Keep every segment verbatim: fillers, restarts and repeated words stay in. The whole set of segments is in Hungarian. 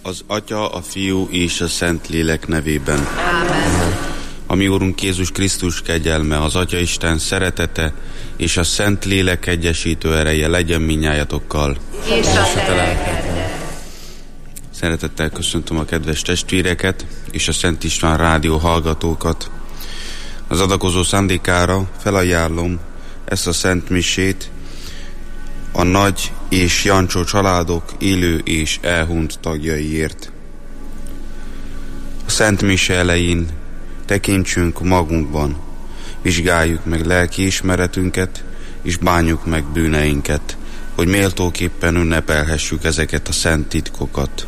Az Atya, a Fiú és a Szentlélek nevében. Amen. A mi Úrunk Jézus Krisztus kegyelme, az Atya Isten szeretete és a Szentlélek egyesítő ereje legyen minnyájatokkal. És a te lelkeddel. Szeretettel köszöntöm a kedves testvéreket és a Szent István rádió hallgatókat. Az adakozó szándékára felajánlom ezt a szent misét a Nagy és Jancsó családok élő és elhunyt tagjaiért. A szent mise elején tekintsünk magunkban, vizsgáljuk meg lelkiismeretünket, és bánjuk meg bűneinket, hogy méltóképpen ünnepelhessük ezeket a szent titkokat.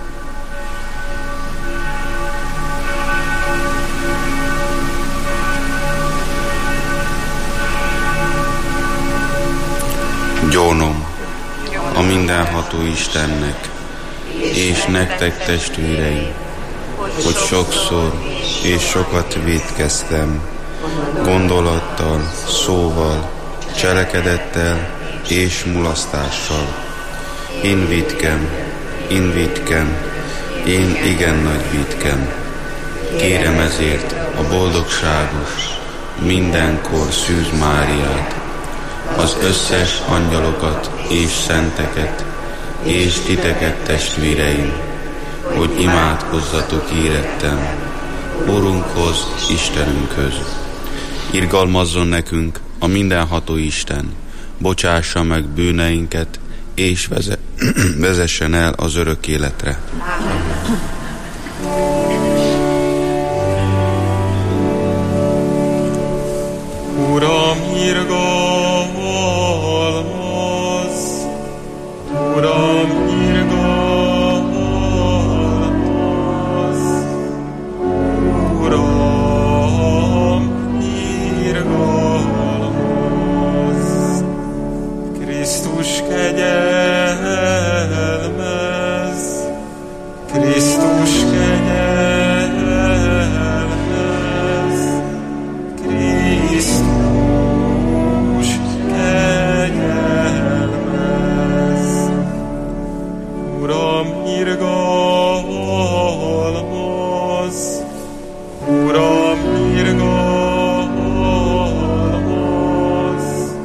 Gyónom a mindenható Istennek, és nektek testvéreim, hogy sokszor és sokat vétkeztem, gondolattal, szóval, cselekedettel és mulasztással. Én vétkem, én vétkem, én igen nagy vétkem. Kérem ezért a boldogságos, mindenkor Szűz Máriát, az összes angyalokat és szenteket, és titeket, testvéreim, hogy imádkozzatok érettem Urunkhoz, Istenünkhöz. Irgalmazzon nekünk a mindenható Isten, bocsássa meg bűneinket, és veze- vezessen el az örök életre. Amen. Uram, irgalmaz, Uram, irgalmaz, Uram, irgalmaz. Krisztus kegyelmez, Krisztus kegyelmez, Krisztus kegyelmez. Uram, irgalmaz, Uram, irgalmaz,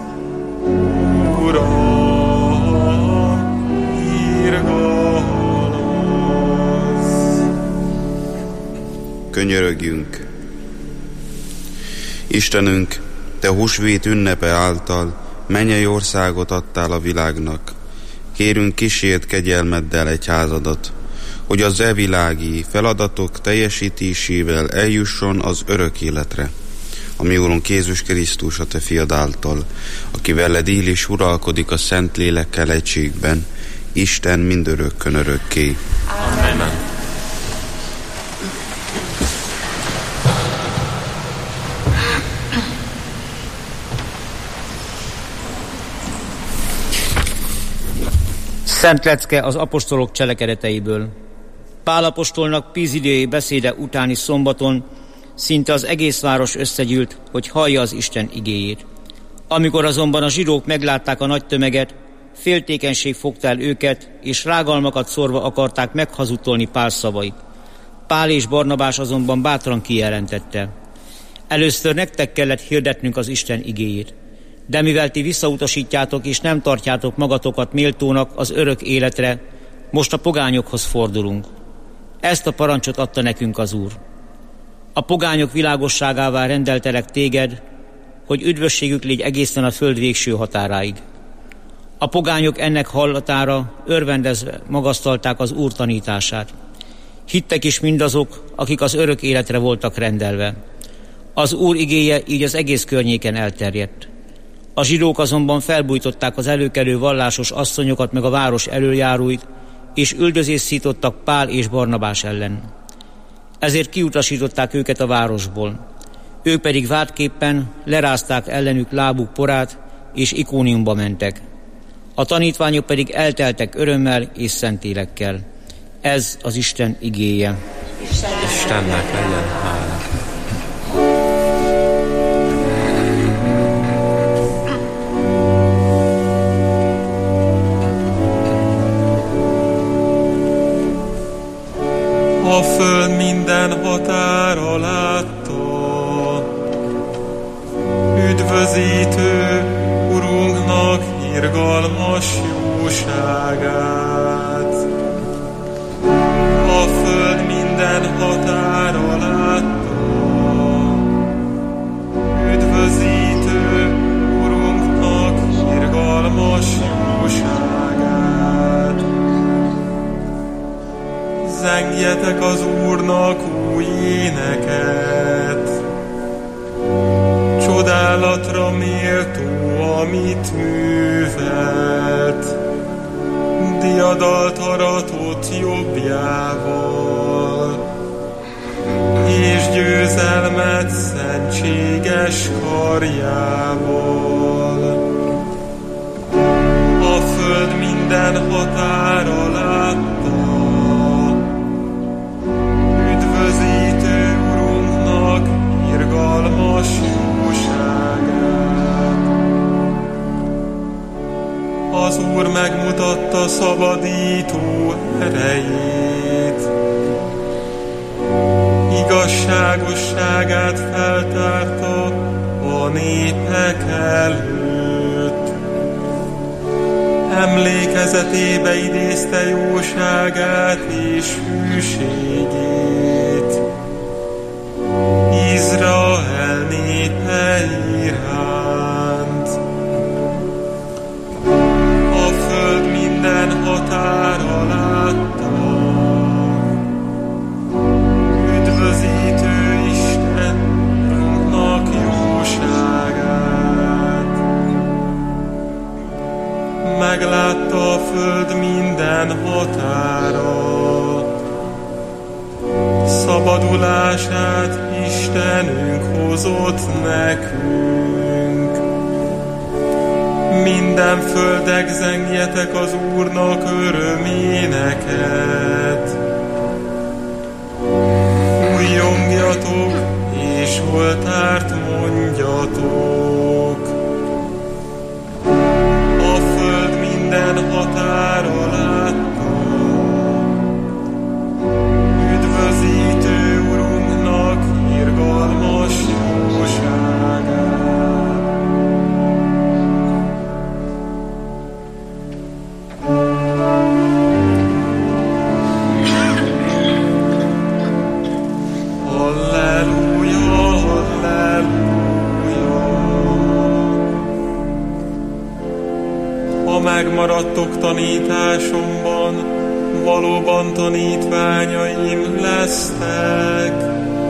Uram, irgalmaz. Könyörögjünk! Istenünk, te húsvét ünnepe által mennyei országot adtál a világnak. Kérünk, kísért kegyelmeddel egyházadat, hogy az e világi feladatok teljesítésével eljusson az örök életre. A mi Úrunk Jézus Krisztus, a te fiad által, aki veled él és uralkodik a Szent Lélekkel egységben, Isten mindörökkön örökké. Amen. Szent lecke az apostolok cselekedeteiből. Pál apostolnak Pízidiai beszéde utáni szombaton szinte az egész város összegyűlt, hogy hallja az Isten igéjét. Amikor azonban a zsidók meglátták a nagy tömeget, féltékenység fogta el őket, és rágalmakat szórva akarták meghazudtolni Pál szavait. Pál és Barnabás azonban bátran kijelentette: először nektek kellett hirdetnünk az Isten igéjét, de mivel ti visszautasítjátok és nem tartjátok magatokat méltónak az örök életre, most a pogányokhoz fordulunk. Ezt a parancsot adta nekünk az Úr. A pogányok világosságává rendeltelek téged, hogy üdvösségük légy egészen a föld végső határáig. A pogányok ennek hallatára örvendezve magasztalták az Úr tanítását. Hittek is mindazok, akik az örök életre voltak rendelve. Az Úr igéje így az egész környéken elterjedt. A zsidók azonban felbújtották az előkelő vallásos asszonyokat meg a város elöljáróit, és üldözést szítottak Pál és Barnabás ellen. Ezért kiutasították őket a városból. Ők pedig vádképpen lerázták ellenük lábuk porát, és Ikóniumba mentek. A tanítványok pedig elteltek örömmel és szentélekkel. Ez az Isten igéje. Istennek legyen hála. A föld minden határa látta, üdvözítő Urunknak irgalmas jóságát. A föld minden határa látta, üdvözítő Urunknak irgalmas jóságát. Zengjetek az Úrnak új éneket, csodálatra méltó, amit művelt, diadalt aratott jobbjával, és győzelmet szentséges karjával. A föld minden határa látta, üdvözítő Urunknak irgalmas jóságát. Az Úr megmutatta szabadító erejét, igazságosságát feltárta a népek előtt. Emlékezetébe idézte jóságát és hűségét Izrael népe iránt. A föld minden határa látta, üdvözítő Isten Urunknak jóságát. Meglátta a föld minden határa, szabadulását Istenünk hozott nekünk. Minden földek, zengjetek az Úrnak öröméneket. Újjongjatok és oltárt mondjatok. A föld minden határa látta, üdvözítő Urunknak irgalmas jóságát. Halleluja, halleluja. Ha megmaradtok tanításomban, valóban tanítványaim lesztek.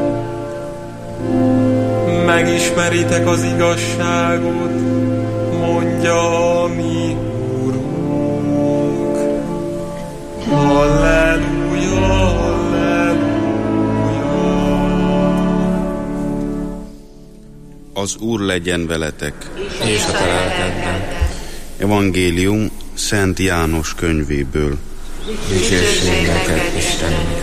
Megismeritek az igazságot, mondja a mi Urunk. Halleluja, halleluja. Az Úr legyen veletek. És a te lelkedben. Evangélium Szent János könyvéből. Dicsőség neked, Istenünk.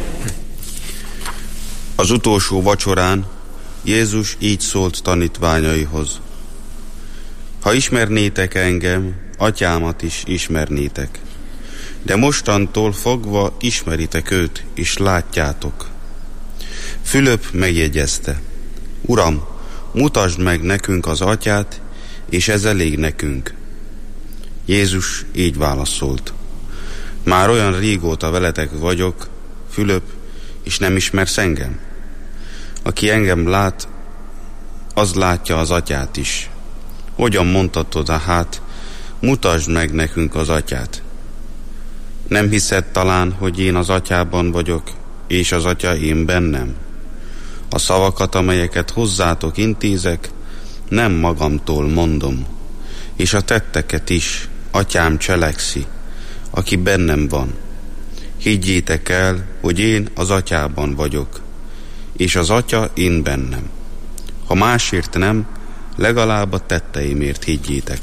Az utolsó vacsorán Jézus így szólt tanítványaihoz: ha ismernétek engem, atyámat is ismernétek. De mostantól fogva ismeritek őt, és látjátok. Fülöp megjegyezte: Uram, mutasd meg nekünk az atyát, és ez elég nekünk. Jézus így válaszolt: már olyan régóta veletek vagyok, Fülöp, és nem ismersz engem? Aki engem lát, az látja az atyát is. Hogyan mondhatod hát, mutasd meg nekünk az atyát? Nem hiszed talán, hogy én az atyában vagyok, és az atya én bennem? A szavakat, amelyeket hozzátok intézek, nem magamtól mondom, és a tetteket is atyám cselekszi, aki bennem van. Higgyétek el, hogy én az atyában vagyok, és az atya én bennem. Ha másért nem, legalább a tetteimért higgyétek.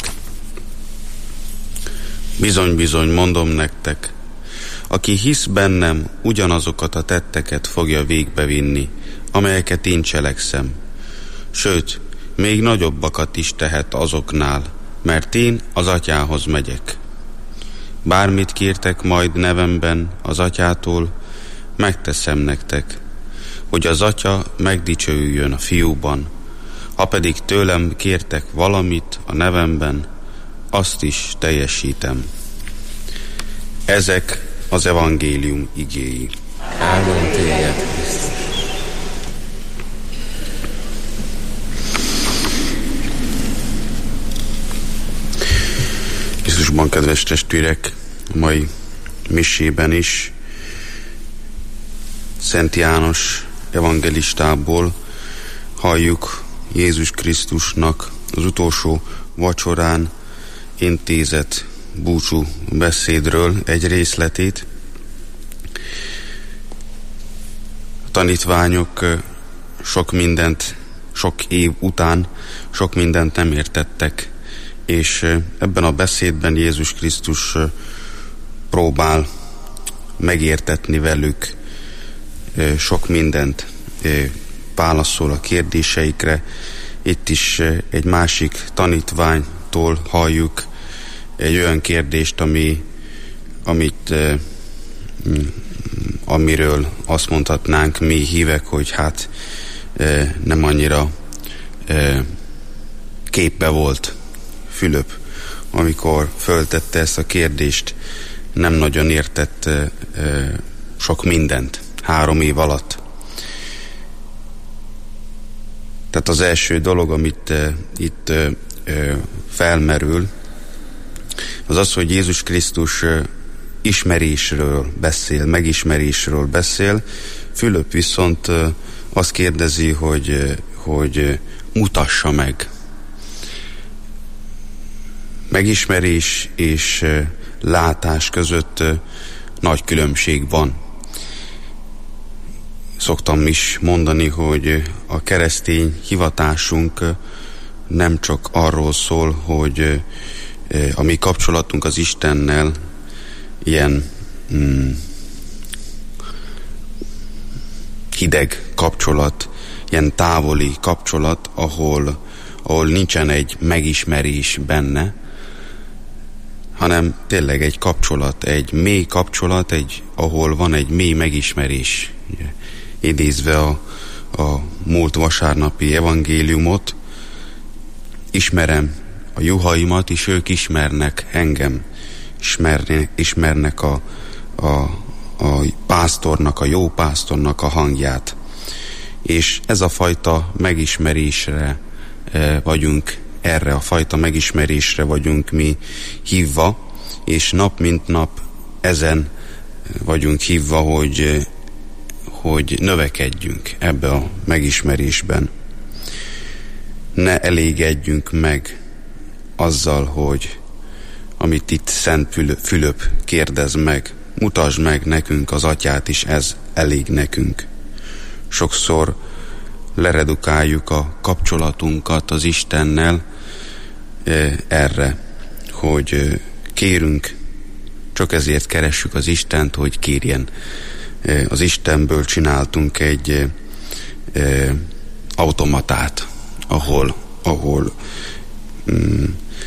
Bizony-bizony mondom nektek, aki hisz bennem, ugyanazokat a tetteket fogja végbevinni, amelyeket én cselekszem. Sőt, még nagyobbakat is tehet azoknál, mert én az atyához megyek. Bármit kértek majd nevemben az atyától, megteszem nektek, hogy az Atya megdicsőüljön a Fiúban, ha pedig tőlem kértek valamit a nevemben, azt is teljesítem. Ezek az evangélium igéi. Áldom téged, Krisztus! Krisztusban, kedves testvérek, a mai misében is Szent János evangelistából halljuk Jézus Krisztusnak az utolsó vacsorán intézett búcsú beszédről egy részletét. A tanítványok sok mindent, sok év után sok mindent nem értettek, és ebben a beszédben Jézus Krisztus próbál megértetni velük sok mindent, válaszol a kérdéseikre. Itt is egy másik tanítványtól halljuk egy olyan kérdést, ami, amit, amiről azt mondhatnánk mi hívek, hogy hát nem annyira képbe volt Fülöp, amikor föltette ezt a kérdést. Nem nagyon értett sok mindent három év alatt. Tehát az első dolog, amit uh, itt uh, uh, felmerül, az az, hogy Jézus Krisztus uh, ismerésről beszél, megismerésről beszél. Fülöp viszont uh, azt kérdezi, hogy, uh, hogy uh, mutassa meg. Megismerés és uh, látás között uh, nagy különbség van. Szoktam is mondani, hogy a keresztény hivatásunk nem csak arról szól, hogy a mi kapcsolatunk az Istennel ilyen mm, hideg kapcsolat, ilyen távoli kapcsolat, ahol, ahol nincsen egy megismerés benne, hanem tényleg egy kapcsolat, egy mély kapcsolat, egy, ahol van egy mély megismerés. Idézve a, a múlt vasárnapi evangéliumot, ismerem a juhaimat, és ők ismernek engem, ismernek, ismernek a, a, a pásztornak, a jó pásztornak a hangját. És ez a fajta megismerésre e, vagyunk, erre a fajta megismerésre vagyunk mi hívva, és nap mint nap ezen vagyunk hívva, hogy hogy növekedjünk ebbe a megismerésben. Ne elégedjünk meg azzal, hogy amit itt Szent Fülöp kérdez meg, mutasd meg nekünk az Atyát is, ez elég nekünk. Sokszor leredukáljuk a kapcsolatunkat az Istennel erre, hogy kérünk, csak ezért keressük az Istent, hogy kérjen. Az Istenből csináltunk egy e, automatát, ahol, ahol mm,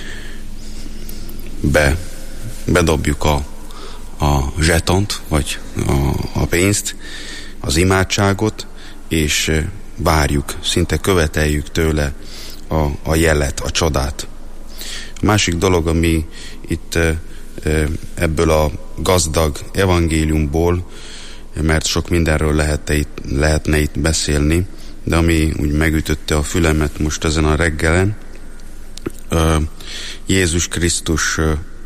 be, bedobjuk a, a zsetont, vagy a, a pénzt, az imádságot, és várjuk, szinte követeljük tőle a, a jelet, a csodát. A másik dolog, ami itt e, ebből a gazdag evangéliumból, mert sok mindenről lehetne itt, lehetne itt beszélni, de ami úgy megütötte a fülemet most ezen a reggelen, Jézus Krisztus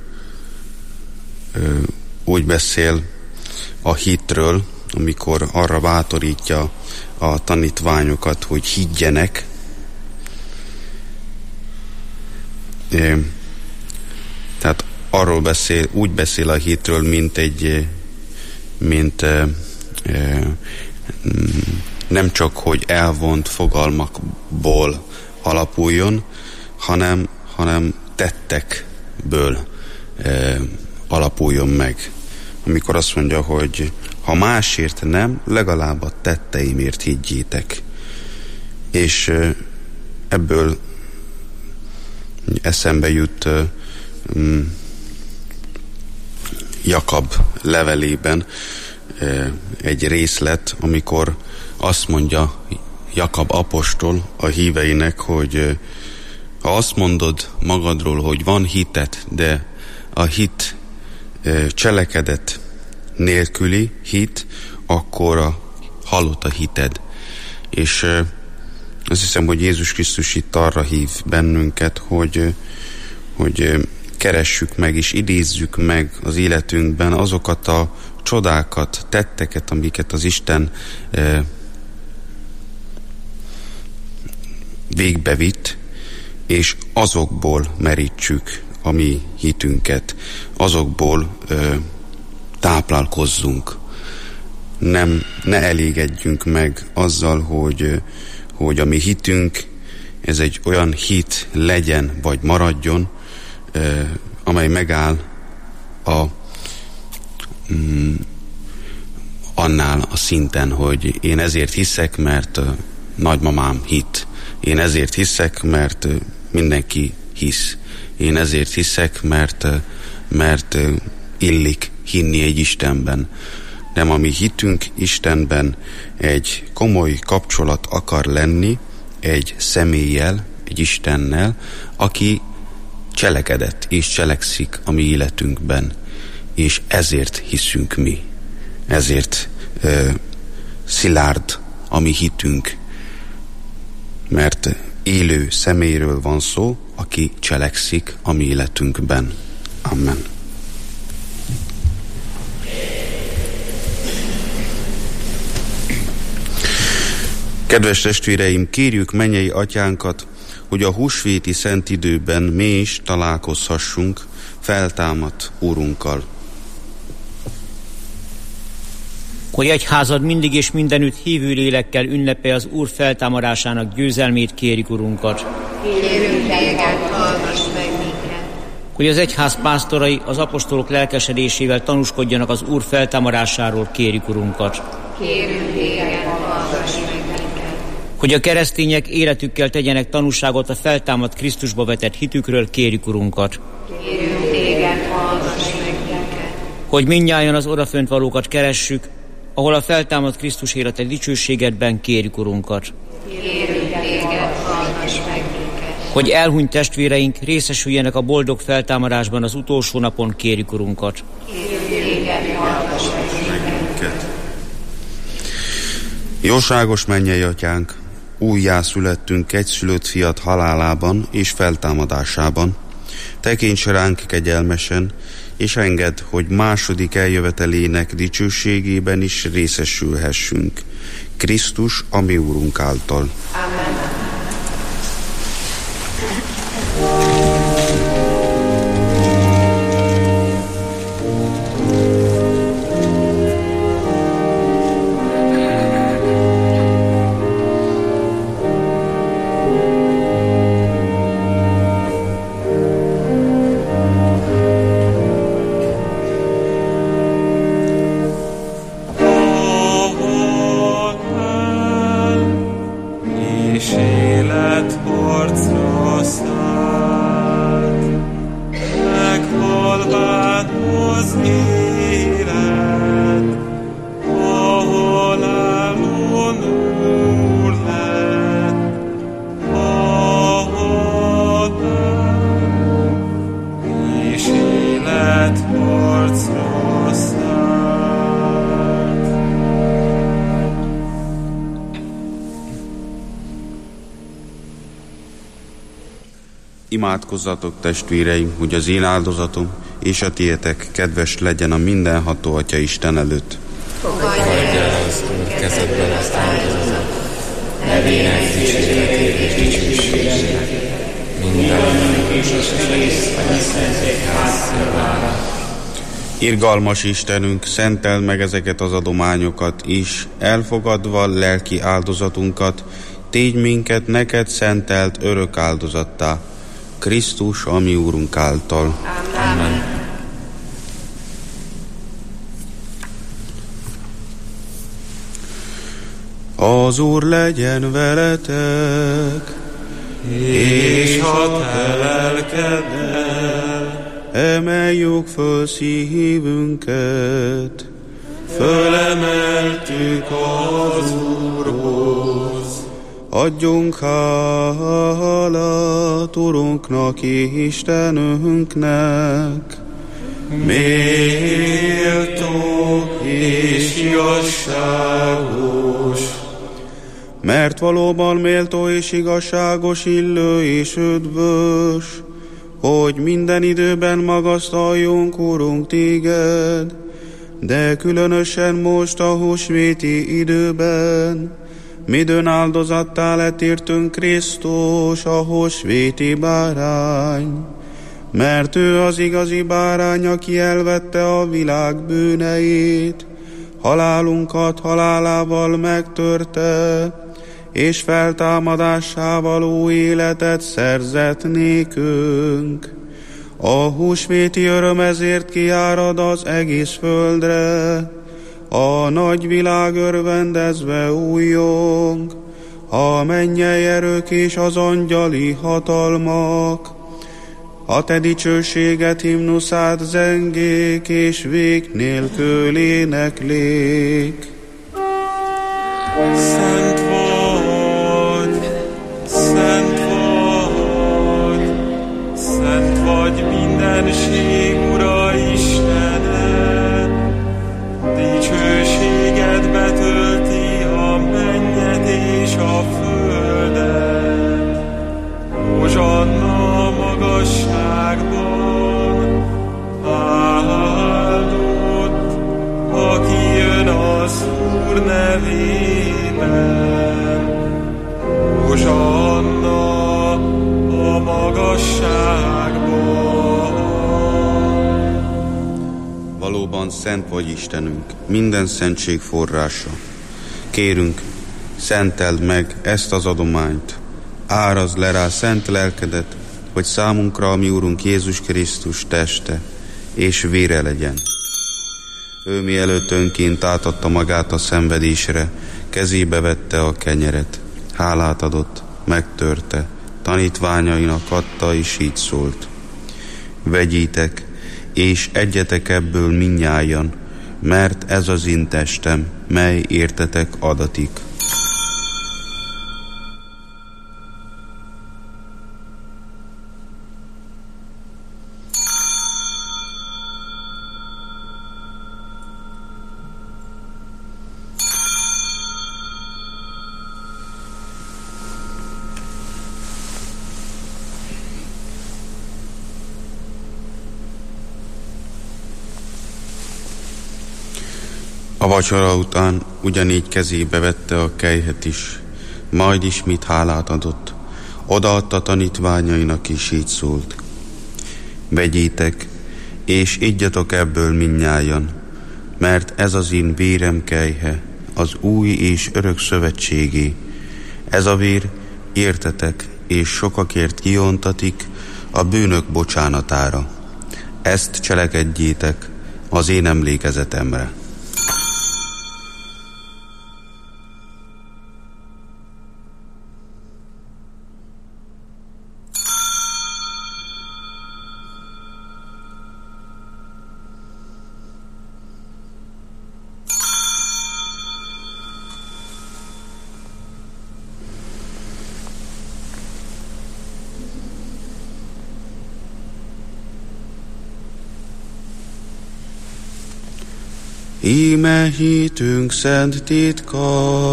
úgy beszél a hitről, amikor arra bátorítja a tanítványokat, hogy higgyenek. Tehát arról beszél, úgy beszél a hitről, mint egy mint e, e, nem csak, hogy elvont fogalmakból alapuljon, hanem, hanem tettekből e, alapuljon meg. Amikor azt mondja, hogy ha másért nem, legalább a tetteimért higgyétek. És e, ebből eszembe jut e, Jakab levelében, egy részlet, amikor azt mondja Jakab apostol a híveinek, hogy ha azt mondod magadról, hogy van hited, de a hit cselekedet nélküli hit, akkor a halott a hited. És azt hiszem, hogy Jézus Krisztus itt arra hív bennünket, hogy, hogy keressük meg és idézzük meg az életünkben azokat a csodákat, tetteket, amiket az Isten eh, végbevitt, és azokból merítsük a mi hitünket, azokból eh, táplálkozzunk. Nem, ne elégedjünk meg azzal, hogy, hogy a mi hitünk, ez egy olyan hit legyen, vagy maradjon, eh, amely megáll a mm, annál a szinten, hogy én ezért hiszek, mert uh, nagymamám hitt. Én ezért hiszek, mert uh, mindenki hisz. Én ezért hiszek, mert, uh, mert uh, illik hinni egy Istenben. Nem, a mi hitünk Istenben egy komoly kapcsolat akar lenni egy személlyel, egy Istennel, aki cselekedett és cselekszik a mi életünkben, és ezért hiszünk mi. Ezért uh, szilárd a mi hitünk, mert élő személyről van szó, aki cselekszik a mi életünkben. Amen. Kedves testvéreim, kérjük mennyei atyánkat, hogy a húsvéti szent időben mi is találkozhassunk feltámadt Úrunkkal. Hogy egyházad mindig és mindenütt hívő lélekkel ünnepelje az Úr feltámadásának győzelmét, kérjük Urunkat. Kérünk téged, hallgass meg minket. Hogy az egyház pásztorai az apostolok lelkesedésével tanúskodjanak az Úr feltámadásáról, kérjük Urunkat. Kérünk téged, hallgass meg minket. Hogy a keresztények életükkel tegyenek tanúságot a feltámadt Krisztusba vetett hitükről, kérjük Urunkat. Kérünk téged, hallgass meg minket. Hogy mindnyájan az odafönt valókat keressük, ahol a feltámadt Krisztus élete dicsőségedben, kérjük Urunkat. Kérünk téged, hallgass meg minket. Hogy elhunyt testvéreink részesüljenek a boldog feltámadásban az utolsó napon, kérjük Urunkat. Kérünk téged, hallgass meg minket. Jóságos mennyei atyánk, újjászülettünk egyszülött fiat halálában és feltámadásában. Tekints ránk kegyelmesen, és engedd, hogy második eljövetelének dicsőségében is részesülhessünk. Krisztus, a mi Úrunk által. Amen. Imádkozzatok, testvéreim, hogy az én áldozatom és a tiétek kedves legyen a mindenható Atya Isten előtt. Fogadj el az Úr kezedben ezt áldozatot, nevének dicséretére és dicsőségére, mindannyiunk és az egész Szentegyház javára. Irgalmas Istenünk, szenteld meg ezeket az adományokat is, elfogadva lelki áldozatunkat, tégy minket neked szentelt örök áldozattá, Krisztus, a mi Úrunk által. Amen. Az Úr legyen veletek, és a te lelkeddel. emeljük föl szívünket fölemeltük az Úrhoz. Adjunk hálát Urunknak, Istenünknek, méltó és igazságos, mert valóban méltó és igazságos, illő és ödvös, hogy minden időben magasztaljunk, Urunk, téged, de különösen most a húsvéti időben, midőn áldozattá lett értünk Krisztus, a húsvéti bárány, mert ő az igazi bárány, aki elvette a világ bűneit, halálunkat halálával megtörte, és feltámadásával új életet szerzett nékünk. A húsvéti öröm ezért kiárad az egész földre, a nagy világ örvendezve újjong, a mennyei erők és az angyali hatalmak, a te dicsőséget himnuszát zengék, és vég nélkül éneklék. Szent vagy, szent vagy, szent vagy mindenség Ura Istened, dicsőséged betölti a mennyet és a földet. Hozsanna a magasságban, áldott, aki jön az Úr nevében. Hozsanna a magasságban. Valóban szent vagy Istenünk, minden szentség forrása. Kérünk, szenteld meg ezt az adományt, árazd le rá szent lelkedet, hogy számunkra a mi Úrunk Jézus Krisztus teste és vére legyen. Ő mielőtt önként átadta magát a szenvedésre, kezébe vette a kenyeret, hálát adott, megtörte, tanítványainak adta, és így szólt: vegyétek, és egyetek ebből mindnyájan, mert ez az én testem, mely értetek adatik. A vacsora után ugyanígy kezébe vette a kelyhet is, majd ismét hálát adott, odaadta tanítványainak, és így szólt: vegyétek, és igyatok ebből mindnyájan, mert ez az én vérem kelyhe, az új és örök szövetségé. Ez a vér értetek és sokakért kiontatik a bűnök bocsánatára. Ezt cselekedjétek az én emlékezetemre. Íme hitünk szent titka,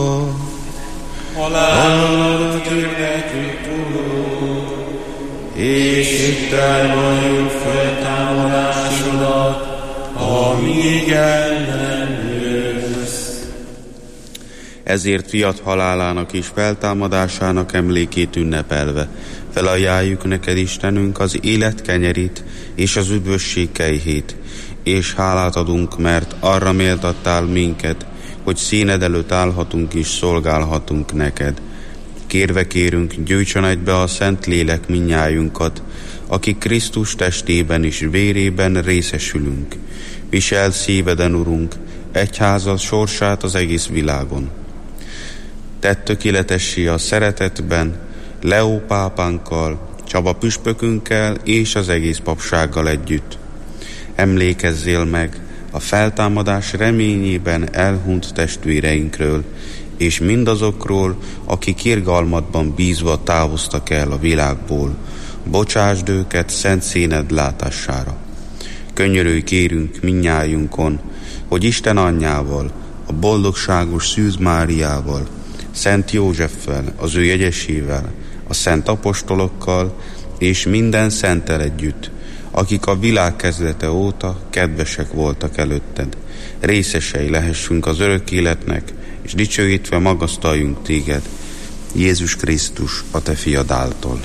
halálodat hirdetjük, Urunk, és hittel valljuk feltámadásodat, amíg el nem jössz. Ezért fiat halálának és feltámadásának emlékét ünnepelve felajánljuk neked, Istenünk, az élet kenyerét és az üdvösség kejhét, és hálát adunk, mert arra méltattál minket, hogy színed előtt állhatunk és szolgálhatunk neked. Kérve kérünk, gyújtson egybe a Szent Lélek mindnyájunkat, akik Krisztus testében és vérében részesülünk. Viseld szíveden, Urunk, egyházad sorsát az egész világon. Tedd tökéletessé a szeretetben Leó pápánkkal, Csaba püspökünkkel és az egész papsággal együtt. Emlékezzél meg a feltámadás reményében elhunyt testvéreinkről, és mindazokról, akik irgalmadban bízva távoztak el a világból, bocsásd őket szent színed látására. Könyörülj kérünk mindnyájunkon, hogy Isten anyjával, a boldogságos Szűz Máriával, Szent Józseffel, az ő jegyesével, a szent apostolokkal és minden szenttel együtt, akik a világ kezdete óta kedvesek voltak előtted, részesei lehessünk az örök életnek, és dicsőítve magasztaljunk téged, Jézus Krisztus, a te fiad által.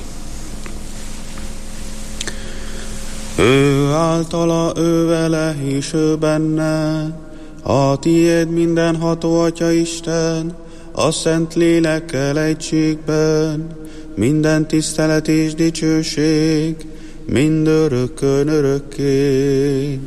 Ő általa, ő vele, és ő benne, a tiéd mindenható Atya Isten, a Szent Lélekkel egységben, minden tisztelet és dicsőség, mindörökkön örökké.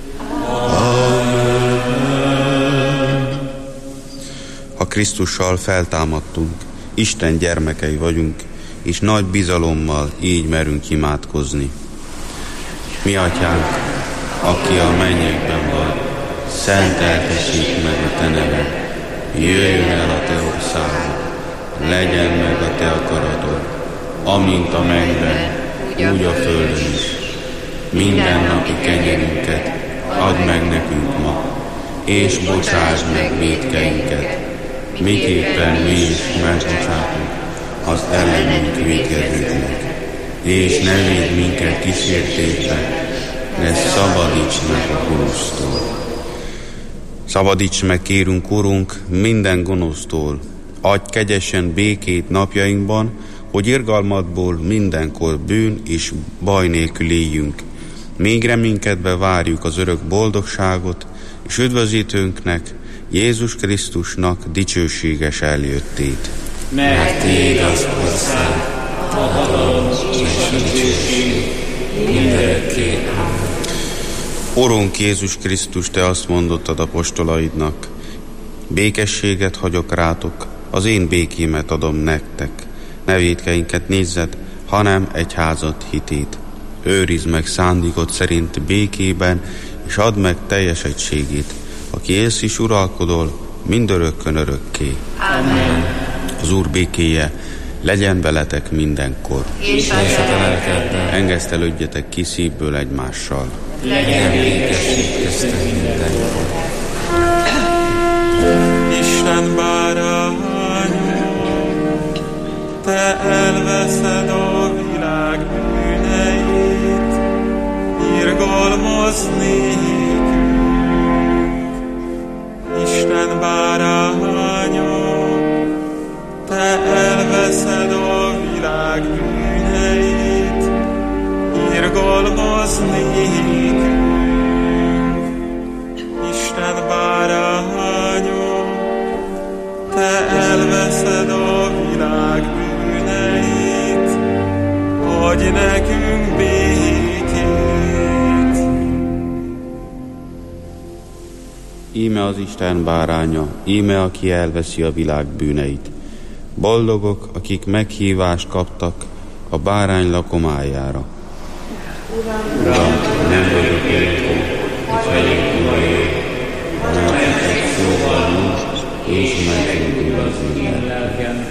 Amen. Ha Krisztussal feltámadtunk, Isten gyermekei vagyunk, és nagy bizalommal így merünk imádkozni. Mi atyánk, aki a mennyekben vagy, szenteltessék meg a te neved, jöjjön el a te országod, legyen meg a te akaratod, amint a mennyben, úgy a földön is. Minden napi kenyerünket add meg nekünk ma, és bocsásd meg vétkeinket, miképpen mi is megbocsátunk az ellenünk vétkezőknek. És ne védj minket kísértésbe, de szabadíts meg a gonosztól. Szabadíts meg, kérünk, Urunk, minden gonosztól. Adj kegyesen békét napjainkban, hogy irgalmadból mindenkor bűn és baj nélkül éljünk. Még reménykedve várjuk az örök boldogságot, és üdvözítőnknek, Jézus Krisztusnak dicsőséges eljöttét. Mert tiéd az ország, a hatalom és a dicsőség, mindörökké. Urunk Jézus Krisztus, te azt mondottad apostolaidnak, békességet hagyok rátok, az én békémet adom nektek. Ne vétkeinket nézzed, hanem egyházad hitét. Őrizd meg szándékod szerint békében, és add meg teljes egységét, aki élsz is uralkodol, mindörökkön örökké. Amen. Az Úr békéje legyen veletek mindenkor. És a te lelkeddel. Engesztelődjetek ki szívből egymással. Legyen békesség köztünk mindenkor. Isten bárányom, te elveszed a világ bűneit, irgalmaz nékünk. Isten bárányom, te elveszed a világ bűneit, irgalmaz nékünk. Isten bárányom, te elveszed a világ bűneit, adj nekünk békét. Íme az Isten báránya, íme aki elveszi a világ bűneit. Boldogok, akik meghívást kaptak a bárány lakomájára. Uram, nem vagyok értő, hogy vegyek uraim, hanem egy szóval most, és meggyógyul az én lelkem.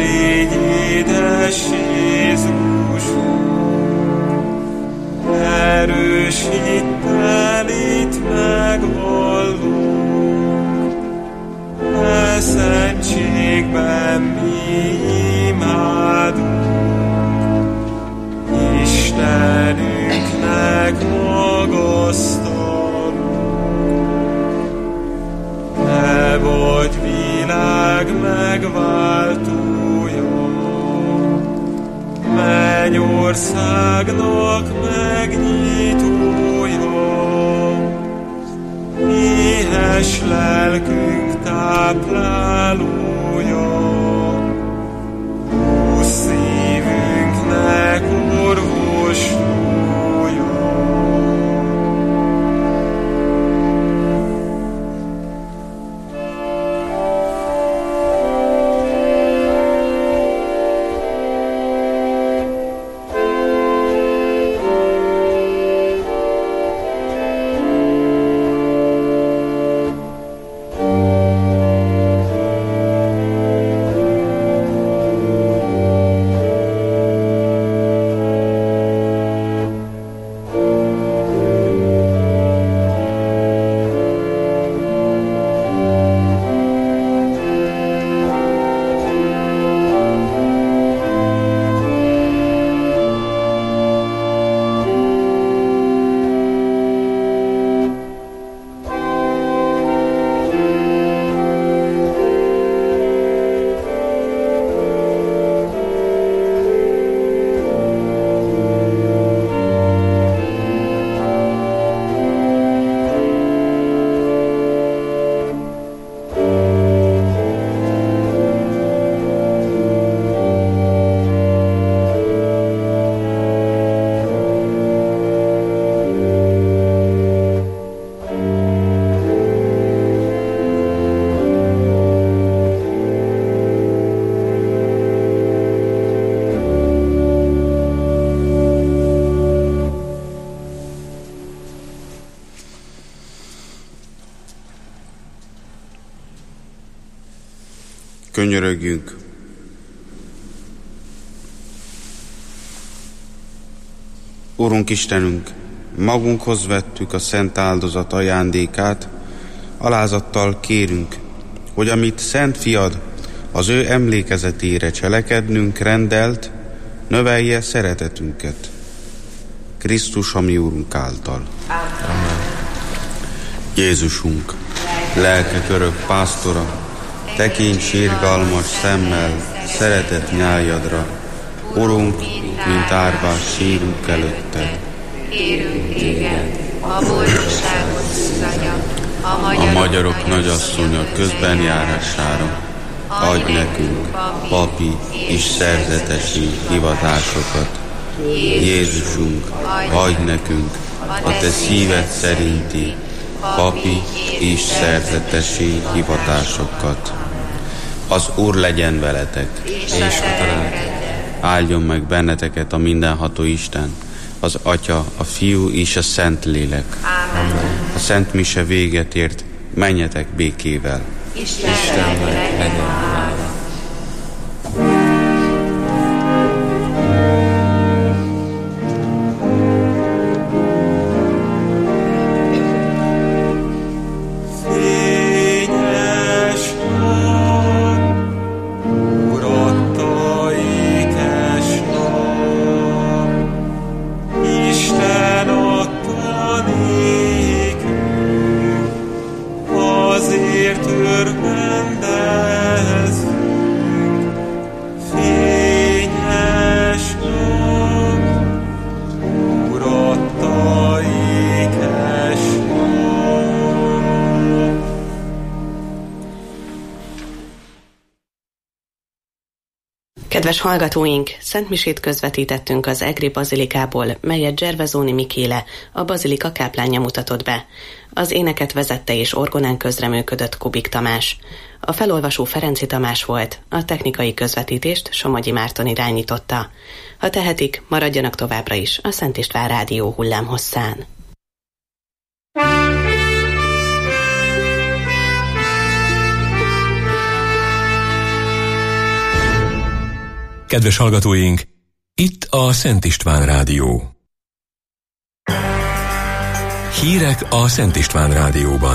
Légy édes Jézus, erős hittel itt megvallunk, e szentségben mi imádunk, Istenünknek magasztalunk. Te vagy világ megváltója, mennyországnak megnyitója, éhes lelkünk táplálója, húsz szívünknek orvoslója. Könyörögjünk. Urunk Istenünk, magunkhoz vettük a szent áldozat ajándékát, alázattal kérünk, hogy amit szent fiad az ő emlékezetére cselekednünk rendelt, növelje szeretetünket. Krisztus, a mi Úrunk által. Amen. Jézusunk, lelkek örök pásztora, tekints irgalmas szemmel szeretet nyájadra, Urunk, mint árvás sírunk előtted. Kérünk téged, a boldogságot szűzanya, a magyarok, a magyarok nagyasszonya közbenjárására, adj nekünk papi és szerzetesi hivatásokat. Jézusunk, adj nekünk a te szíved szerinti papi és szerzetesi hivatásokat. Az Úr legyen veletek, és a áldjon meg benneteket a mindenható Isten, az Atya, a Fiú és a Szent Lélek. Amen. A Szent Mise véget ért, menjetek békével. Istennek legyen hála. Kedves hallgatóink, szentmisét közvetítettünk az Egri bazilikából, melyet Gervasoni Mikéle, a bazilika káplánja mutatott be. Az éneket vezette és orgonán közreműködött Kubik Tamás. A felolvasó Ferenci Tamás volt, a technikai közvetítést Somogyi Márton irányította. Ha tehetik, maradjanak továbbra is a Szent István Rádió hullámhosszán. Kedves hallgatóink, itt a Szent István Rádió. Hírek a Szent István Rádióban.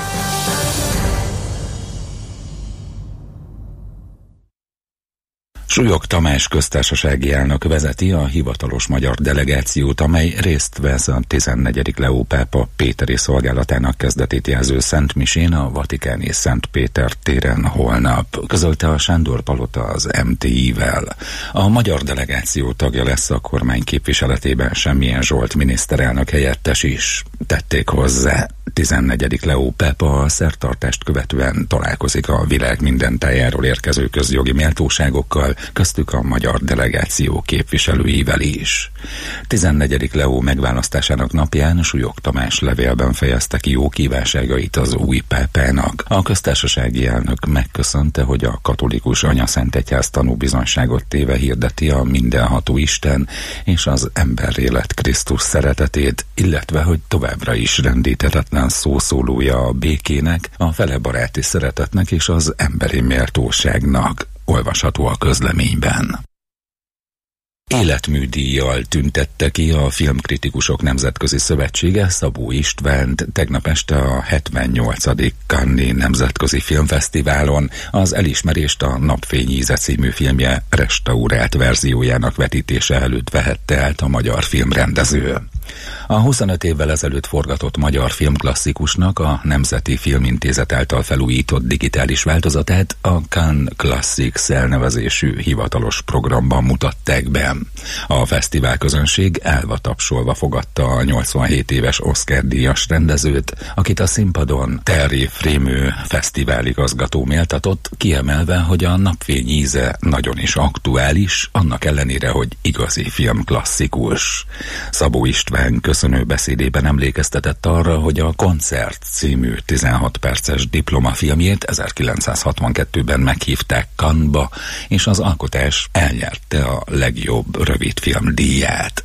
Súlyog Tamás köztársasági elnök vezeti a hivatalos magyar delegációt, amely részt vesz a tizennegyedik Leó pápa péteri szolgálatának kezdetét jelző Szent Misén a vatikáni Szent Péter téren holnap, közölte a Sándor Palota az em té i-vel. A magyar delegáció tagja lesz a kormány képviseletében Semmilyen Zsolt miniszterelnök helyettes is. Tették hozzá. tizennegyedik Leó pápa a szertartást követően találkozik a világ minden tájáról érkező közjogi méltóságokkal, köztük a magyar delegáció képviselőivel is. tizennegyedik Leó megválasztásának napján Súlyog Tamás levélben fejezte ki jó kívánságait az új pápának. A köztársasági elnök megköszönte, hogy a katolikus anyaszentegyház tanúbizonyságot téve hirdeti a mindenható Isten és az emberélet Krisztus szeretetét, illetve hogy továbbra is rendíthetetlen szószólója a békének, a felebaráti szeretetnek és az emberi méltóságnak. Olvasható a közleményben. Életműdíjjal tüntette ki a Filmkritikusok Nemzetközi Szövetsége Szabó Istvánt tegnap este a hetvennyolcadik Cannes-i Nemzetközi Filmfesztiválon. Az elismerést a Napfény íze című filmje restaurált verziójának vetítése előtt vehette át a magyar filmrendező. A huszonöt évvel ezelőtt forgatott magyar filmklasszikusnak a Nemzeti Filmintézet által felújított digitális változatát a Cannes Classics elnevezésű hivatalos programban mutatták be. A fesztivál közönség állva tapsolva fogadta a nyolcvanhét éves Oscar-díjas rendezőt, akit a színpadon Terry Frémő fesztiváligazgató méltatott, kiemelve, hogy a Napfény íze nagyon is aktuális, annak ellenére, hogy igazi filmklasszikus. Szabó István köszönő beszédében emlékeztetett arra, hogy a Koncert című tizenhat perces diplomafilmjét ezerkilencszázhatvankettőben meghívták Cannes-ba, és az alkotás elnyerte a legjobb rövidfilm díját.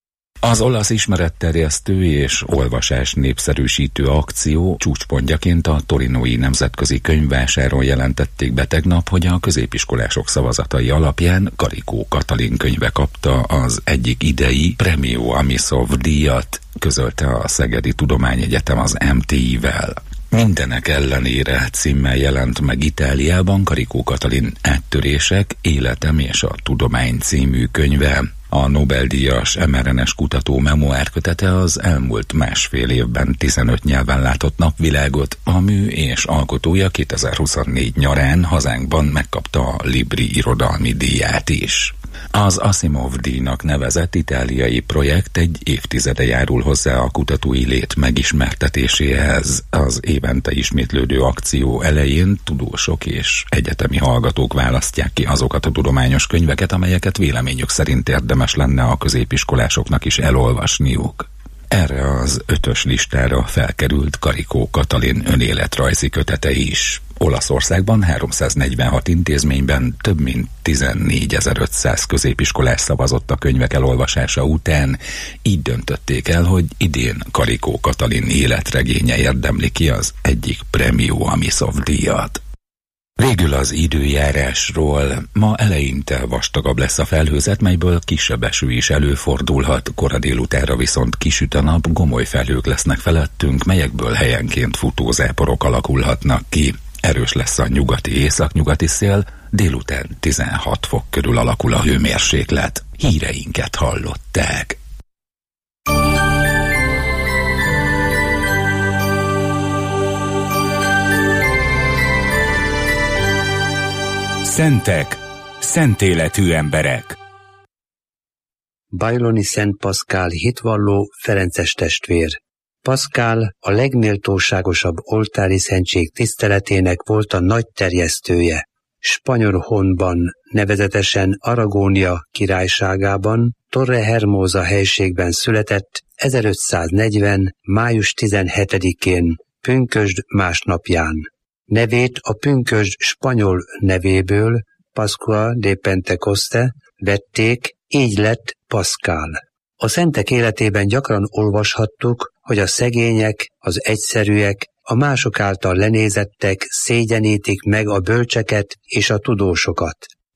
Az olasz ismeretterjesztő és olvasás népszerűsítő akció csúcspontjaként a torinói nemzetközi könyvvásáron jelentették be tegnap, hogy a középiskolások szavazatai alapján Karikó Katalin könyve kapta az egyik idei Premio Amisov díjat, közölte a Szegedi Tudományegyetem az em té i-vel. Mindenek ellenére címmel jelent meg Itáliában Karikó Katalin Áttörések, életem és a tudomány című könyve. A Nobel-díjas em er en es kutató memoárkötete az elmúlt másfél évben tizenöt nyelven látott napvilágot, a mű és alkotója kétezer-huszonnégy nyarán hazánkban megkapta a Libri irodalmi díját is. Az Asimov-díjnak nevezett itáliai projekt egy évtizede járul hozzá a kutatói lét megismertetéséhez. Az évente ismétlődő akció elején tudósok és egyetemi hallgatók választják ki azokat a tudományos könyveket, amelyeket véleményük szerint érdemes lenne a középiskolásoknak is elolvasniuk. Erre az ötös listára felkerült Karikó Katalin önéletrajzi kötete is. Olaszországban háromszáznegyvenhat intézményben több mint tizennégyezer-ötszáz középiskolás szavazott a könyvek elolvasása után, így döntötték el, hogy idén Karikó Katalin életregénye érdemli ki az egyik Premio Amisov díjat. Végül az időjárásról. Ma eleinte vastagabb lesz a felhőzet, melyből kisebb eső is előfordulhat, kora délutánra viszont kisüt a nap, gomoly felhők lesznek felettünk, melyekből helyenként futózáporok alakulhatnak ki. Erős lesz a nyugati-északnyugati szél, délután tizenhat fok körül alakul a hőmérséklet. Híreinket hallották. Szentek, szent életű emberek. Bajloni Szent Paszkál hitvalló ferences testvér. Paszkál a legméltóságosabb oltári szentség tiszteletének volt a nagy terjesztője. Spanyolhonban, nevezetesen Aragónia királyságában, Torre Hermosa helységben született ezerötszáznegyven. május tizenhetedikén, pünkösd másnapján. Nevét a pünkösd spanyol nevéből, Pascua de Pentecoste, vették, így lett Paszkál. A szentek életében gyakran olvashattuk, hogy a szegények, az egyszerűek, a mások által lenézettek szégyenítik meg a bölcseket és a tudósokat.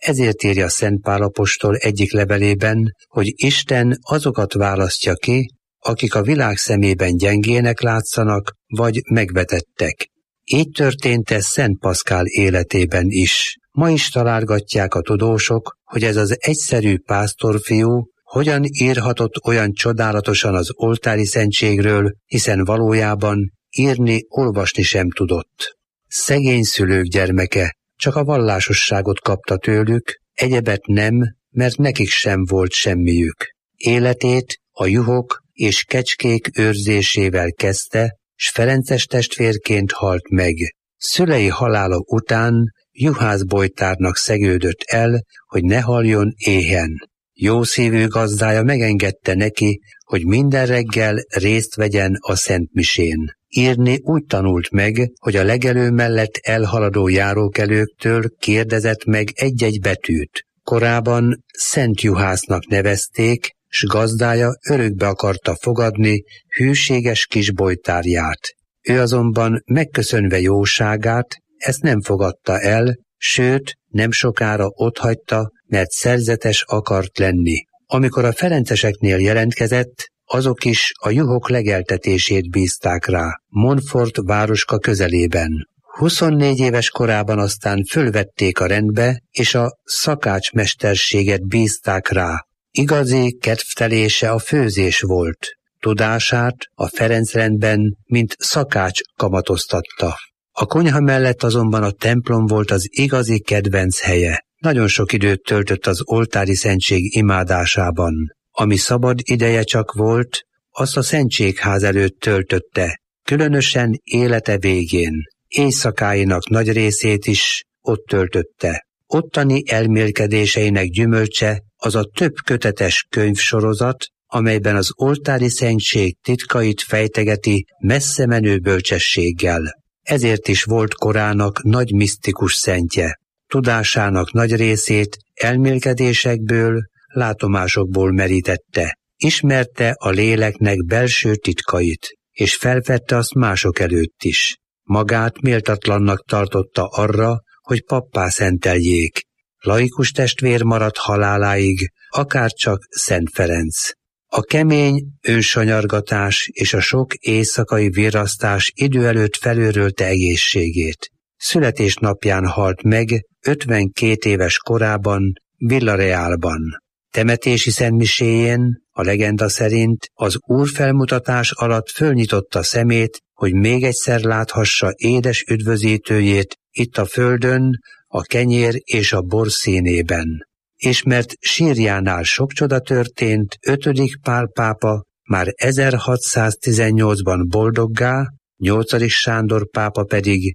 Ezért írja Szent Pál apostol egyik levelében, hogy Isten azokat választja ki, akik a világ szemében gyengének látszanak, vagy megvetettek. Így történt ez Szent Paszkál életében is. Ma is találgatják a tudósok, hogy ez az egyszerű pásztorfiú hogyan írhatott olyan csodálatosan az oltári szentségről, hiszen valójában írni, olvasni sem tudott. Szegény szülők gyermeke, csak a vallásosságot kapta tőlük, egyebet nem, mert nekik sem volt semmiük. Életét a juhok és kecskék őrzésével kezdte, s ferences testvérként halt meg. Szülei halála után juhászbojtárnak szegődött el, hogy ne haljon éhen. Jószívű gazdája megengedte neki, hogy minden reggel részt vegyen a szentmisén. Írni úgy tanult meg, hogy a legelő mellett elhaladó járókelőktől kérdezett meg egy-egy betűt. Korábban Szent Juhásznak nevezték, s gazdája örökbe akarta fogadni hűséges kis bojtárját. Ő azonban megköszönve jóságát ezt nem fogadta el, sőt, nem sokára otthagyta, mert szerzetes akart lenni. Amikor a ferenceseknél jelentkezett, azok is a juhok legeltetését bízták rá, Montfort városka közelében. huszonnégy éves korában aztán fölvették a rendbe, és a szakácsmesterséget bízták rá. Igazi kedvtelése a főzés volt. Tudását a Ferencrendben, mint szakács kamatoztatta. A konyha mellett azonban a templom volt az igazi kedvenc helye. Nagyon sok időt töltött az oltári szentség imádásában. Ami szabad ideje csak volt, azt a szentségház előtt töltötte, különösen élete végén. Éjszakáinak nagy részét is ott töltötte. Ottani elmélkedéseinek gyümölcse az a több kötetes könyvsorozat, amelyben az oltári szentség titkait fejtegeti messze menő bölcsességgel. Ezért is volt korának nagy misztikus szentje. Tudásának nagy részét elmélkedésekből, látomásokból merítette. Ismerte a léleknek belső titkait, és felvette azt mások előtt is. Magát méltatlannak tartotta arra, hogy pappá szenteljék. Laikus testvér maradt haláláig, akárcsak Szent Ferenc. A kemény önsanyargatás és a sok éjszakai virrasztás idő előtt felőrölte egészségét. Születésnapján halt meg ötvenkét éves korában Villarealban. Temetési szentmiséjén, a legenda szerint, az Úr felmutatás alatt fölnyitotta szemét, hogy még egyszer láthassa édes üdvözítőjét itt a földön, a kenyér és a bor színében. És mert sírjánál sok csoda történt, ötödik Pál pápa már ezerhatszáztizennyolcban boldoggá, nyolcadik Sándor pápa pedig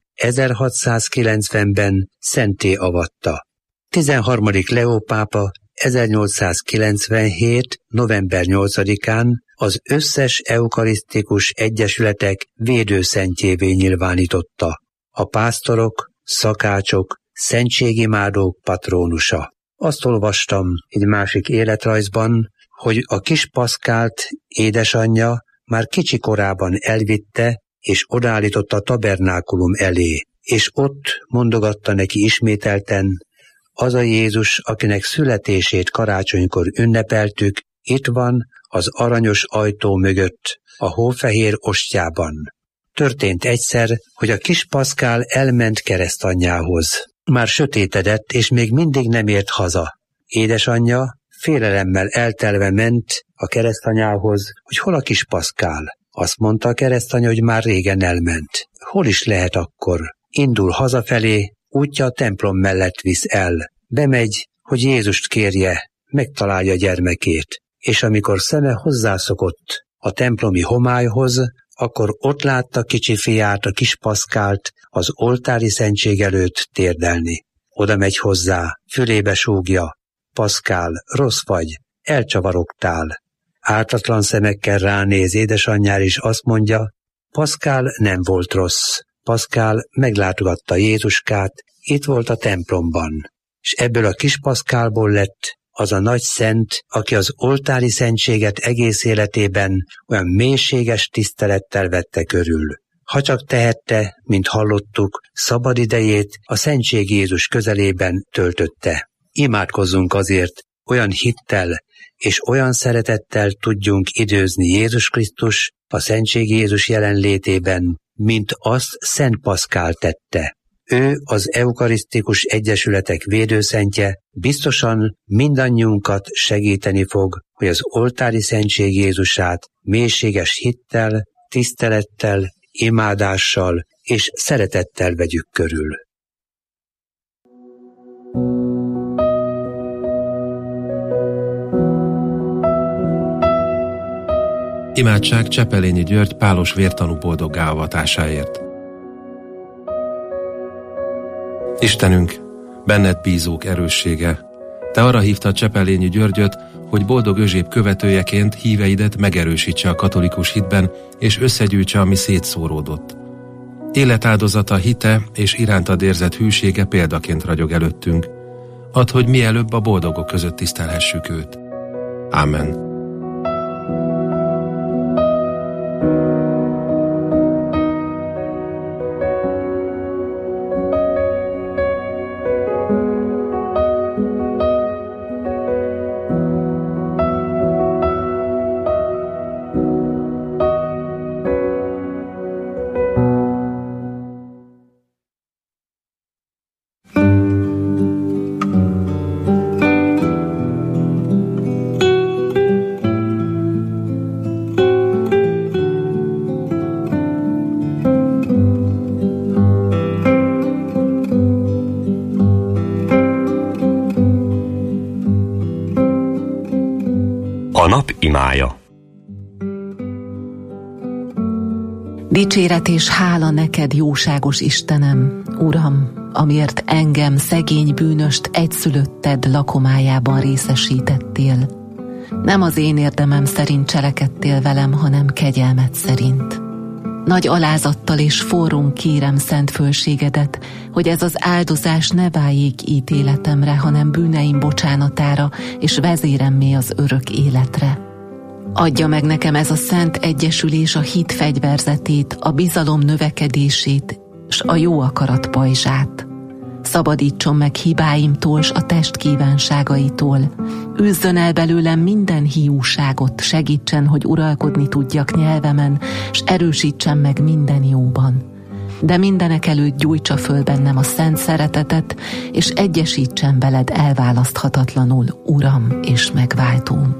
ezerhatszázkilencvenben szentté avatta. tizenharmadik Leó pápa ezernyolcszázkilencvenhét. november nyolcadikán az összes eukarisztikus egyesületek védőszentjévé nyilvánította. A pásztorok, szakácsok, szentségimádók patrónusa. Azt olvastam egy másik életrajzban, hogy a kis Paszkált édesanyja már kicsi korában elvitte és odaállította a tabernákulum elé, és ott mondogatta neki ismételten: az a Jézus, akinek születését karácsonykor ünnepeltük, itt van az aranyos ajtó mögött, a hófehér ostjában. Történt egyszer, hogy a kis Paszkál elment keresztanyjához. Már sötétedett, és még mindig nem ért haza. Édesanyja félelemmel eltelve ment a keresztanyához, hogy hol a kis Paszkál. Azt mondta a keresztanya, hogy már régen elment. Hol is lehet akkor? Indul hazafelé, útja a templom mellett visz el. Bemegy, hogy Jézust kérje, megtalálja gyermekét. És amikor szeme hozzászokott a templomi homályhoz, akkor ott látta kicsi fiát, a kis Paszkált az oltári szentség előtt térdelni. Oda megy hozzá, fülébe súgja: Paszkál, rossz vagy, elcsavarogtál. Ártatlan szemekkel ránéz édesanyjára, és azt mondja: Paszkál nem volt rossz. Paszkál meglátogatta Jézuskát, itt volt a templomban. És ebből a kis Paszkálból lett az a nagy szent, aki az oltári szentséget egész életében olyan mélységes tisztelettel vette körül. Ha csak tehette, mint hallottuk, szabad idejét a Szentség Jézus közelében töltötte. imádkozzunk azért, olyan hittel és olyan szeretettel tudjunk időzni Jézus Krisztus a Szentség Jézus jelenlétében, mint azt Szent Paszkál tette. Ő az eukarisztikus egyesületek védőszentje, biztosan mindannyiunkat segíteni fog, hogy az oltári Szentség Jézusát mélységes hittel, tisztelettel, imádással és szeretettel vegyük körül. Imádság Csepelényi György pálos vértanú boldoggá avatásáért. Istenünk, benned bízók erőssége, te arra hívtad Csepelényi Györgyöt, hogy boldog Özséb követőjeként híveidet megerősítse a katolikus hitben, és összegyűjtse, ami szétszóródott. Életáldozata, hite és irántad érzett hűsége példaként ragyog előttünk. Add, hogy mielőbb a boldogok között tisztelhessük őt. Ámen. A nap imája. Dicséret és hála neked, jóságos Istenem, Uram, amiért engem, szegény bűnöst egyszülötted lakomájában részesítettél. Nem az én érdemem szerint cselekedtél velem, hanem kegyelmed szerint. Nagy alázattal és forrón kérem szent fölségedet, hogy ez az áldozás ne váljék ítéletemre, hanem bűneim bocsánatára, és vezéremmé az örök életre. Adja meg nekem ez a szent egyesülés a hit fegyverzetét, a bizalom növekedését, s a jó akarat pajzsát. Szabadítson meg hibáimtól, s a test kívánságaitól. Űzzön el belőlem minden hiúságot, segítsen, hogy uralkodni tudjak nyelvemen, s erősítsen meg minden jóban. De mindenek előtt gyújtsa föl bennem a szent szeretetet, és egyesítsen veled elválaszthatatlanul, Uram és megváltóm.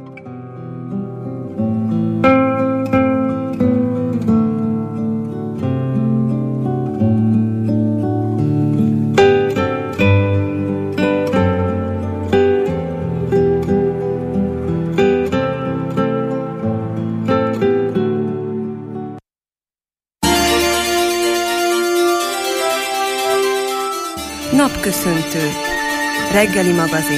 Napköszöntő. Reggeli magazin.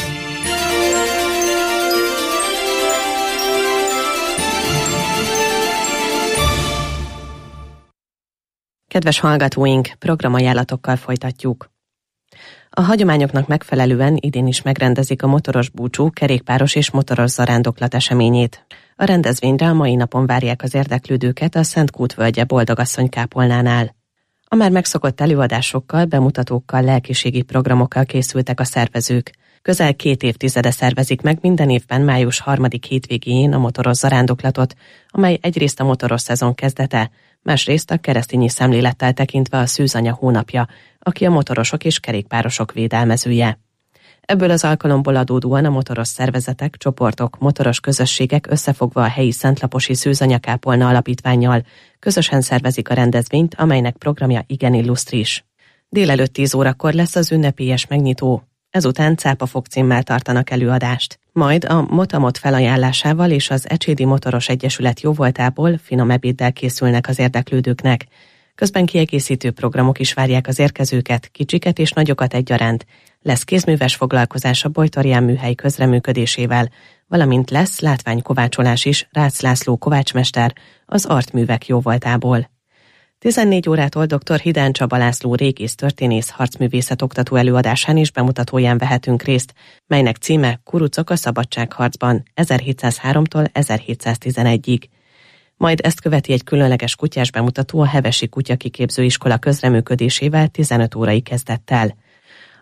Kedves hallgatóink, programajánlatokkal folytatjuk. A hagyományoknak megfelelően idén is megrendezik a motoros búcsú, kerékpáros és motoros zarándoklat eseményét. A rendezvényre a mai napon várják az érdeklődőket a Szent Kút völgye Boldogasszony kápolnánál. A már megszokott előadásokkal, bemutatókkal, lelkiségi programokkal készültek a szervezők. Közel két évtizede szervezik meg minden évben május harmadik hétvégéjén a motoros zarándoklatot, amely egyrészt a motoros szezon kezdete, másrészt a keresztényi szemlélettel tekintve a szűzanya hónapja, aki a motorosok és kerékpárosok védelmezője. Ebből az alkalomból adódóan a motoros szervezetek, csoportok, motoros közösségek összefogva a helyi Szentlaposi Szűzanyakápolna alapítvánnyal közösen szervezik a rendezvényt, amelynek programja igen illusztris. Délelőtt tíz órakor lesz az ünnepélyes megnyitó, ezután cápafog címmel tartanak előadást. Majd a Motamot felajánlásával és az Ecsédi Motoros Egyesület jóvoltából finom ebéddel készülnek az érdeklődőknek. Közben kiegészítő programok is várják az érkezőket, kicsiket és nagyokat egyaránt. Lesz kézműves foglalkozás a Bojtorján műhely közreműködésével, valamint lesz látványkovácsolás is Rácz László kovácsmester az Artművek jóvoltából. tizennégy órától dr. Hidán Csaba László régész történész harcművészet oktató előadásán és bemutatóján vehetünk részt, melynek címe Kurucok a szabadságharcban ezerhétszázháromtól ezerhétszáztizenegyig. Majd ezt követi egy különleges kutyás bemutató a Hevesi Kutyakiképzőiskola közreműködésével tizenöt órai kezdettel.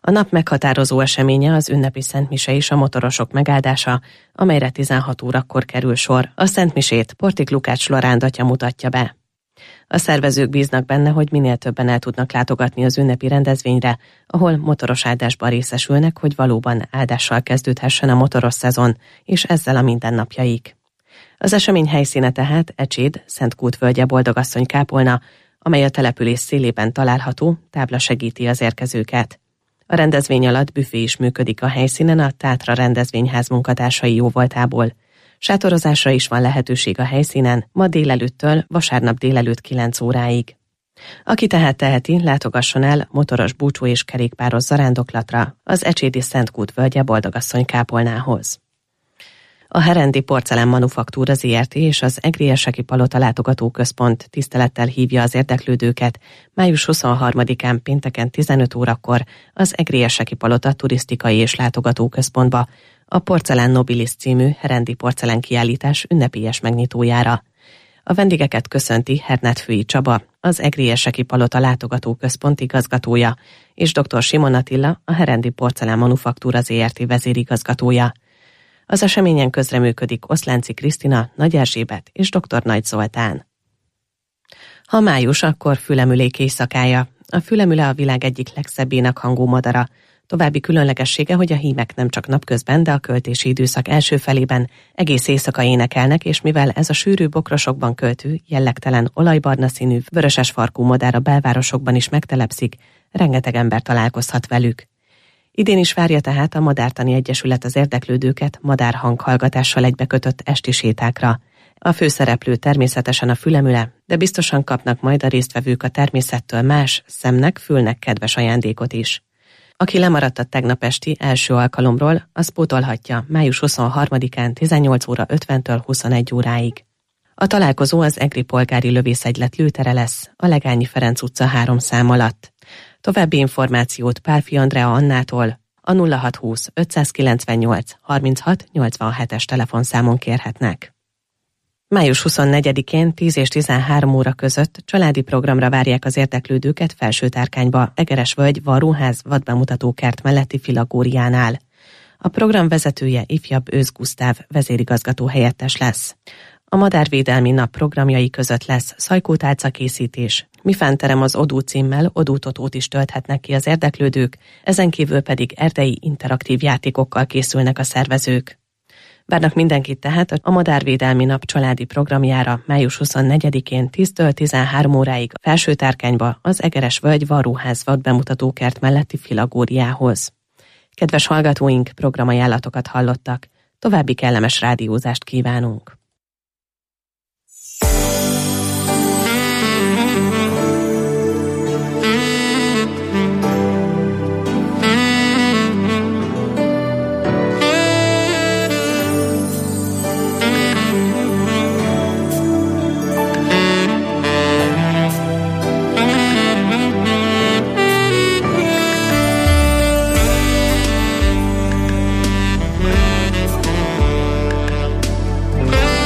A nap meghatározó eseménye az ünnepi szentmise és a motorosok megáldása, amelyre tizenhat órakor kerül sor. A szentmisét Portik Lukács Loránd atya mutatja be. A szervezők bíznak benne, hogy minél többen el tudnak látogatni az ünnepi rendezvényre, ahol motoros áldásban részesülnek, hogy valóban áldással kezdődhessen a motoros szezon, és ezzel a mindennapjaik. Az esemény helyszíne tehát Ecséd, Szentkút völgye Boldogasszony kápolna, amely a település szélében található, tábla segíti az érkezőket. A rendezvény alatt büfé is működik a helyszínen a Tátra rendezvényház munkatársai jóvoltából. Sátorozásra is van lehetőség a helyszínen, ma délelőttől vasárnap délelőtt kilenc óráig. Aki tehát teheti, látogasson el motoros búcsú és kerékpáros zarándoklatra az Ecsédi Szentkút völgye Boldogasszony kápolnához. A Herendi Porcelán Manufaktúra zé er té és az Egrieseki Palota Látogatóközpont tisztelettel hívja az érdeklődőket május huszonharmadikán pénteken tizenöt órakor az Egrieseki Palota Turisztikai és Látogatóközpontba a Porcelán Nobilis című herendi porcelán kiállítás ünnepélyes megnyitójára. A vendégeket köszönti Hernát-Fői Csaba, az Egrieseki Palota Látogatóközpont igazgatója, és dr. Simon Attila, a Herendi Porcelán Manufaktúra zé er té vezérigazgatója. Az eseményen közreműködik Oszlánci Krisztina, Nagy Erzsébet és dr. Nagy Zoltán. Ha május, akkor fülemülék éjszakája. A fülemüle a világ egyik legszebb énekhangú madara. További különlegessége, hogy a hímek nem csak napközben, de a költési időszak első felében egész éjszaka énekelnek, és mivel ez a sűrű bokrosokban költő, jellegtelen olajbarna színű, vöröses farkú madár a belvárosokban is megtelepszik, rengeteg ember találkozhat velük. Idén is várja tehát a Madártani Egyesület az érdeklődőket madárhanghallgatással egybekötött esti sétákra. A főszereplő természetesen a fülemüle, de biztosan kapnak majd a résztvevők a természettől más, szemnek, fülnek kedves ajándékot is. Aki lemaradt a tegnap esti első alkalomról, az pótolhatja május huszonharmadikán tizennyolc óra ötventől huszonegy óráig. A találkozó az Egri Polgári Lövészegylet lőtere lesz, a Legányi Ferenc utca három szám alatt. További információt Pálfi Andrea Annától a nulla hatszázhúsz ötszázkilencvennyolc harminchat nyolcvanhetes telefonszámon kérhetnek. május huszonnegyedikén tíz és tizenhárom óra között családi programra várják az érdeklődőket Felsőtárkányba, Egeresvölgy Varróház vadbemutatókert melletti Filagóriánál. A program vezetője ifjabb Ősz Gusztáv vezérigazgató helyettes lesz. A Madárvédelmi Nap programjai között lesz szajkótálca készítés, Mifánterem az Odú címmel odútotót is tölthetnek ki az érdeklődők, ezen kívül pedig erdei interaktív játékokkal készülnek a szervezők. Várnak mindenkit tehát a Madárvédelmi Nap családi programjára május huszonnegyedikén tíztől tizenhárom óráig Felsőtárkányba az Egeresvölgy Varróház vadbemutatókert melletti Filagóriához. Kedves hallgatóink, programajánlatokat hallottak, további kellemes rádiózást kívánunk! We'll be right back.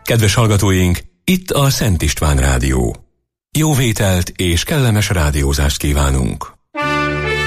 Kedves hallgatóink, itt a Szent István Rádió. Jó vételt és kellemes rádiózást kívánunk!